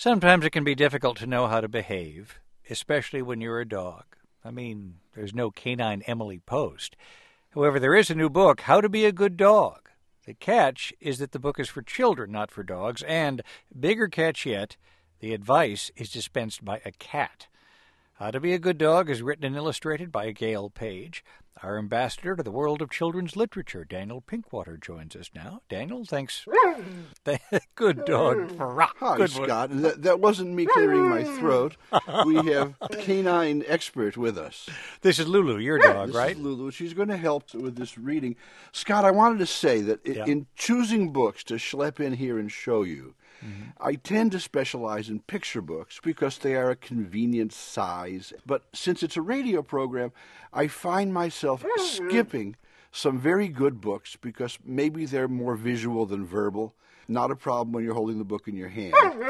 Sometimes it can be difficult to know how to behave, especially when you're a dog. I mean, there's no canine Emily Post. However, there is a new book, How to Be a Good Dog. The catch is that the book is for children, not for dogs, and, bigger catch yet, the advice is dispensed by a cat. How to Be a Good Dog is written and illustrated by Gail Page. Our ambassador to the world of children's literature, Daniel Pinkwater, joins us now. Daniel, thanks. Good dog. Hi, Good Scott. That wasn't me clearing my throat. We have a canine expert with us. This is Lulu, your dog, This right? is Lulu. She's going to help with this reading. Scott, I wanted to say that in choosing books to schlep in here and show you, I tend to specialize in picture books because they are a convenient size. But since it's a radio program, I find myself skipping some very good books because maybe they're more visual than verbal. Not a problem when you're holding the book in your hand.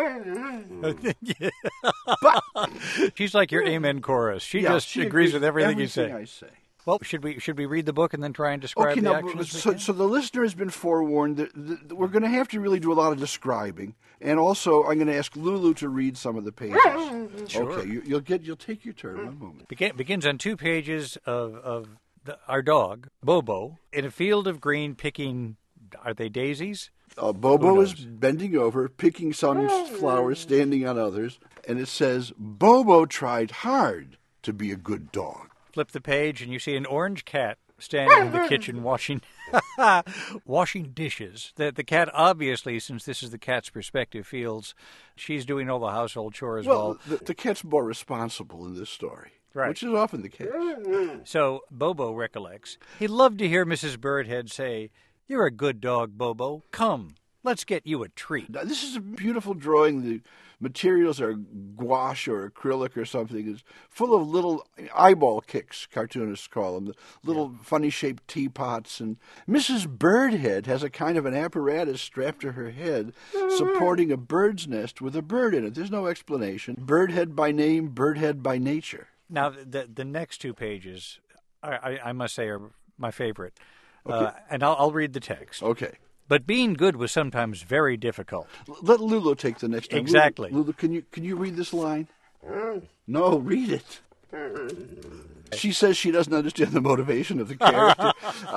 But She's like your amen chorus. She she agrees with everything you say. I say. Well, should we read the book and then try and describe the action as we can? So the listener has been forewarned that we're going to have to really do a lot of describing, and also I'm going to ask Lulu to read some of the pages. Sure. Okay, you'll take your turn. One moment. Begins on 2 pages of our dog, Bobo, in a field of green picking, are they daisies? Bobo is bending over, picking some flowers, standing on others, and it says, Bobo tried hard to be a good dog. Flip the page and you see an orange cat standing in the kitchen washing dishes. The cat, obviously, since this is the cat's perspective, feels she's doing all the household chores. Well, the cat's more responsible in this story, Right. which is often the case. So Bobo recollects. He loved to hear Mrs. Birdhead say, "You're a good dog, Bobo. Come, let's get you a treat." Now, this is a beautiful drawing. The materials are gouache or acrylic or something. It's full of little eyeball kicks, cartoonists call them, the little funny-shaped teapots. And Mrs. Birdhead has a kind of an apparatus strapped to her head supporting a bird's nest with a bird in it. There's no explanation. Birdhead by name, Birdhead by nature. Now, the next 2 pages, I must say, are my favorite. Okay. And I'll read the text. Okay. But being good was sometimes very difficult. Let Lulu take the next time. Exactly. Lulu, can you read this line? No, read it. She says she doesn't understand the motivation of the character.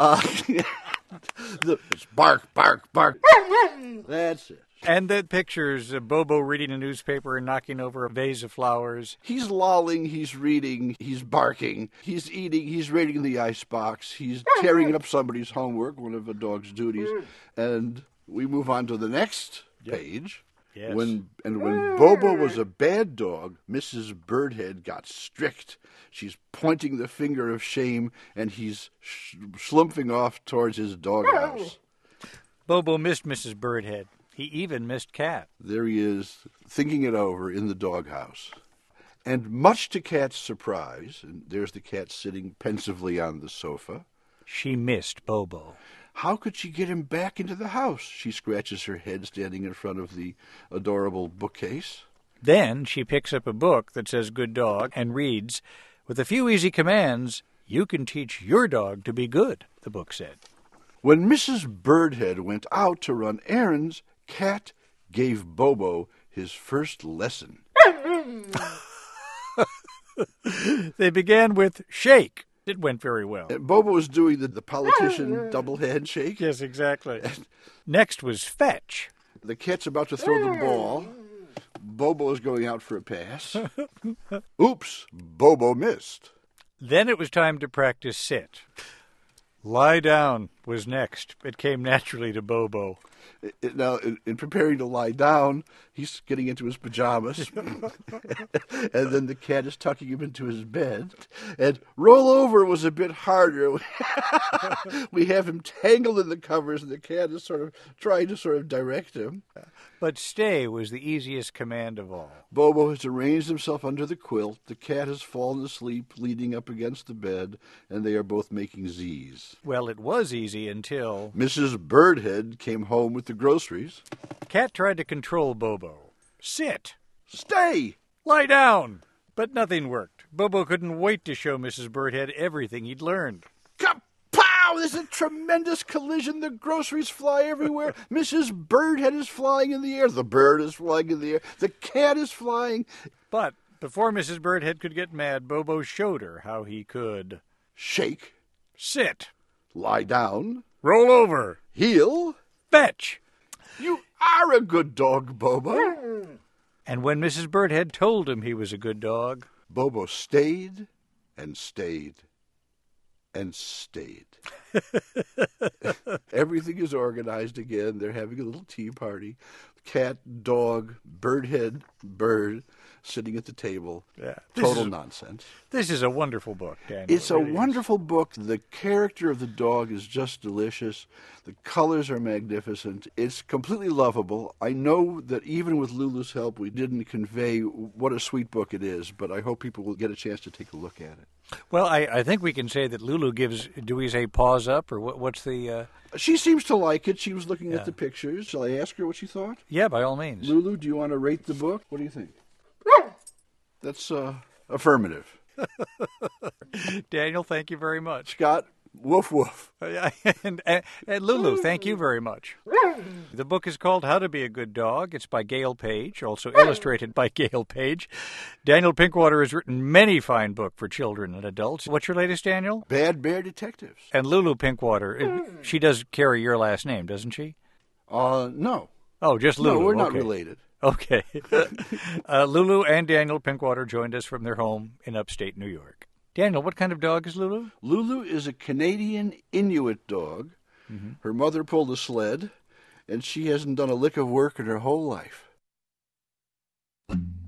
It's bark, bark, bark. That's it. And the pictures of Bobo reading a newspaper and knocking over a vase of flowers. He's lolling, he's reading, he's barking, he's eating, he's raiding the icebox, he's tearing up somebody's homework, one of a dog's duties. And we move on to the next page. Yes. When Bobo was a bad dog, Mrs. Birdhead got strict. She's pointing the finger of shame, and he's slumping off towards his doghouse. Bobo missed Mrs. Birdhead. He even missed Cat. There he is, thinking it over in the doghouse. And much to Cat's surprise, and there's the cat sitting pensively on the sofa, She missed Bobo. how could she get him back into the house? She scratches her head standing in front of the adorable bookcase. Then she picks up a book that says Good Dog and reads, "With a few easy commands, you can teach your dog to be good," the book said. When Mrs. Birdhead went out to run errands, Cat gave Bobo his first lesson. They began with shake. It went very well. And Bobo was doing the politician double handshake. Yes, exactly. Next was fetch. The cat's about to throw the ball. Bobo is going out for a pass. Oops, Bobo missed. Then it was time to practice sit. Lie down was next. It came naturally to Bobo. Now, in preparing to lie down, he's getting into his pajamas. And then the cat is tucking him into his bed. And roll over was a bit harder. We have him tangled in the covers, and the cat is sort of trying to direct him. But stay was the easiest command of all. Bobo has arranged himself under the quilt. The cat has fallen asleep, leaning up against the bed, and they are both making Z's. Well, it was easy until Mrs. Birdhead came home with the groceries. Cat tried to control Bobo. Sit. Stay! Lie down. But nothing worked. Bobo couldn't wait to show Mrs. Birdhead everything he'd learned. Kapow! wow, there's a tremendous collision. The groceries fly everywhere. Mrs. Birdhead is flying in the air. The bird is flying in the air. The cat is flying. But before Mrs. Birdhead could get mad, Bobo showed her how he could shake, sit, lie down, roll over, heel, fetch. You are a good dog, Bobo. And when Mrs. Birdhead told him he was a good dog, Bobo stayed and stayed and stayed. Everything is organized again. They're having a little tea party. Cat, dog, birdhead, bird sitting at the table. Yeah, Total nonsense. This is a wonderful book, Daniel. It's a wonderful book. The character of the dog is just delicious. The colors are magnificent. It's completely lovable. I know that even with Lulu's help, we didn't convey what a sweet book it is, but I hope people will get a chance to take a look at it. Well, I think we can say that Lulu gives, do we say paws up, or what's the... She seems to like it. She was looking at the pictures. Shall I ask her what she thought? Yeah, by all means. Lulu, do you want to rate the book? What do you think? That's affirmative. Daniel, thank you very much. Scott, woof woof. And Lulu, thank you very much. The book is called How to Be a Good Dog. It's by Gail Page, also illustrated by Gail Page. Daniel Pinkwater has written many fine books for children and adults. What's your latest, Daniel? Bad Bear Detectives. And Lulu Pinkwater, she does carry your last name, doesn't she? No. Oh, just Lulu. No, we're not related. Okay. Lulu and Daniel Pinkwater joined us from their home in upstate New York. Daniel, what kind of dog is Lulu? Lulu is a Canadian Inuit dog. Mm-hmm. Her mother pulled a sled, and she hasn't done a lick of work in her whole life.